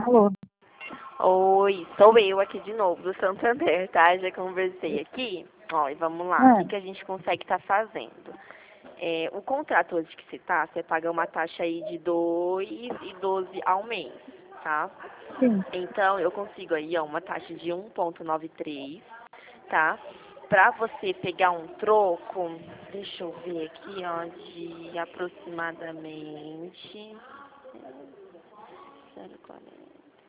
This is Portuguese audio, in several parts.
Alô? Oi, sou eu aqui de novo, do Santander, tá? Já conversei aqui. Ó, e vamos lá. O que a gente consegue estar fazendo? O contrato hoje que você paga uma taxa aí de 2,12 ao mês, tá? Sim. Então, eu consigo aí, ó, uma taxa de 1,93, tá? Pra você pegar um troco, deixa eu ver aqui, ó, de aproximadamente 0,40.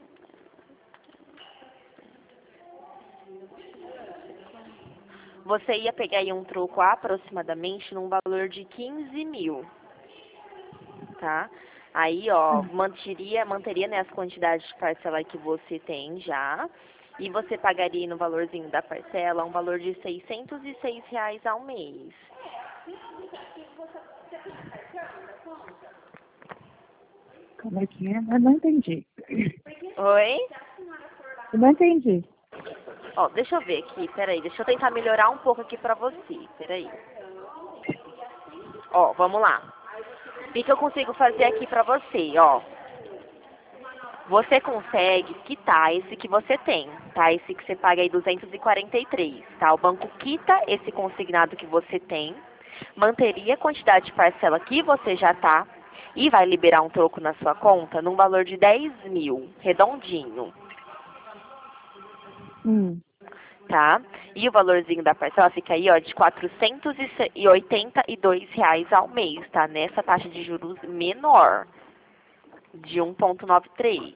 Você ia pegar aí um troco aproximadamente num valor de 15 mil, tá? Aí, ó, manteria né, as quantidades de parcela que você tem já, e você pagaria no valorzinho da parcela um valor de R$ 606 ao mês. Como é que é? Eu não entendi. Oi? Eu não entendi. Ó, deixa eu ver aqui, peraí, deixa eu tentar melhorar um pouco aqui pra você, peraí. Ó, vamos lá. O que eu consigo fazer aqui pra você, ó? Você consegue quitar esse que você tem, tá? Esse que você paga aí 243, tá? O banco quita esse consignado que você tem, manteria a quantidade de parcela que você já tá e vai liberar um troco na sua conta num valor de 10 mil, redondinho, tá? E o valorzinho da parcela fica aí, ó, de R$ 482 ao mês, tá? Nessa taxa de juros menor, de 1,93.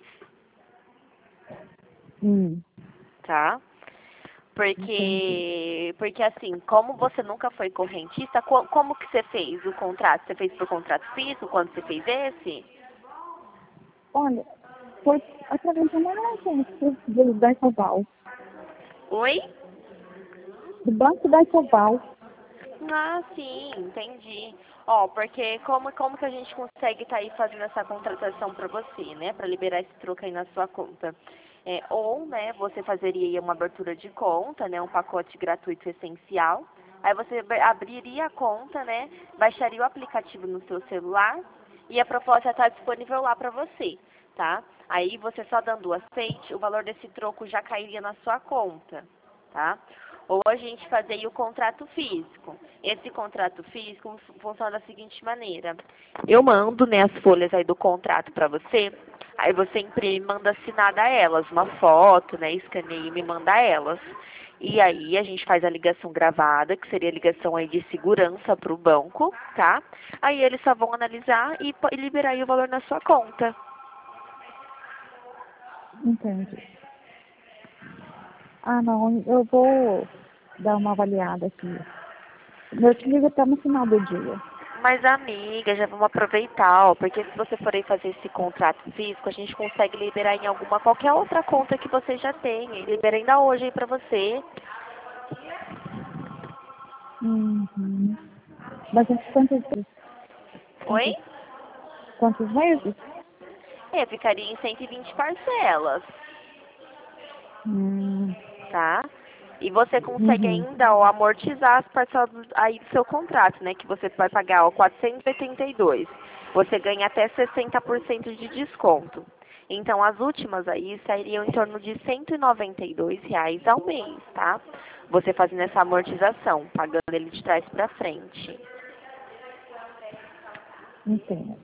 Tá? Entendi. Porque assim, como você nunca foi correntista, como que você fez o contrato? Você fez por contrato físico quando você fez esse? Olha, foi através de uma agência da Ecoval, Oi? do Banco da Ecoval. Ah, sim, entendi. Ó, porque como que a gente consegue estar aí fazendo essa contratação para você, né? Para liberar esse troco aí na sua conta. Ou, né, você fazeria aí uma abertura de conta, né? Um pacote gratuito essencial. Aí você abriria a conta, né? Baixaria o aplicativo no seu celular e a proposta está disponível lá para você, tá? Aí você só dando o aceite, o valor desse troco já cairia na sua conta, tá? Ou a gente fazer aí o contrato físico. Esse contrato físico funciona da seguinte maneira. Eu mando, né, as folhas aí do contrato para você, aí você imprime e manda assinada a elas, uma foto, né, escaneia e me manda elas. E aí a gente faz a ligação gravada, que seria a ligação aí de segurança para o banco, tá? Aí eles só vão analisar e liberar aí o valor na sua conta. Entendi. Ah, não, eu vou dar uma avaliada aqui. Eu te ligo até no final do dia. Mas, amiga, já vamos aproveitar, ó, porque se você for aí fazer esse contrato físico, a gente consegue liberar em qualquer outra conta que você já tenha. E libera ainda hoje aí pra você. Uhum. Mas Oi? quantos meses? Ficaria em 120 parcelas, Hum, tá? E você consegue uhum. ainda, ó, amortizar as parcelas aí do seu contrato, né? Que você vai pagar, ó, 482. Você ganha até 60% de desconto. Então, as últimas aí sairiam em torno de R$ 192 ao mês, tá? Você fazendo essa amortização, pagando ele de trás para frente. Entendo.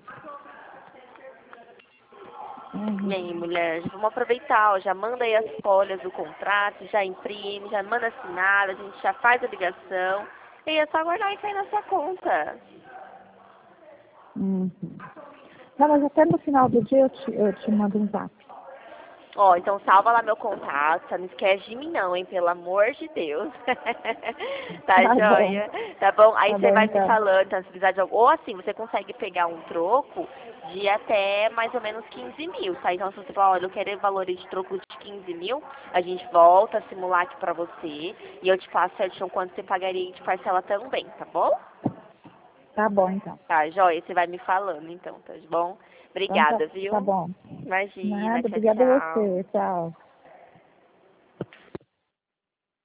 E aí, mulher, já vamos aproveitar, ó, já manda aí as folhas do contrato, já imprime, já manda assinada, a gente já faz a ligação. E é só aguardar e cair na sua conta. Uhum. Não, mas até no final do dia eu te mando um zap. Ó, então salva lá meu contato, tá? Não esquece de mim não, hein? Pelo amor de Deus. Tá Tá bom. joia? Tá bom? Aí Tá você bom, vai me então. falando, então, se precisar de algum... Ou assim, você consegue pegar um troco de até mais ou menos 15 mil, tá? Então, se você falar, olha, eu quero valores de troco de 15 mil, a gente volta a simular aqui pra você e eu te faço certinho quanto você pagaria de parcela também, tá bom? Tá bom, então. Tá, joia? Você vai me falando, então, tá bom? Então Obrigada, tá viu? bom. Imagina, Nada, tchau, obrigada a tchau. você. Tchau.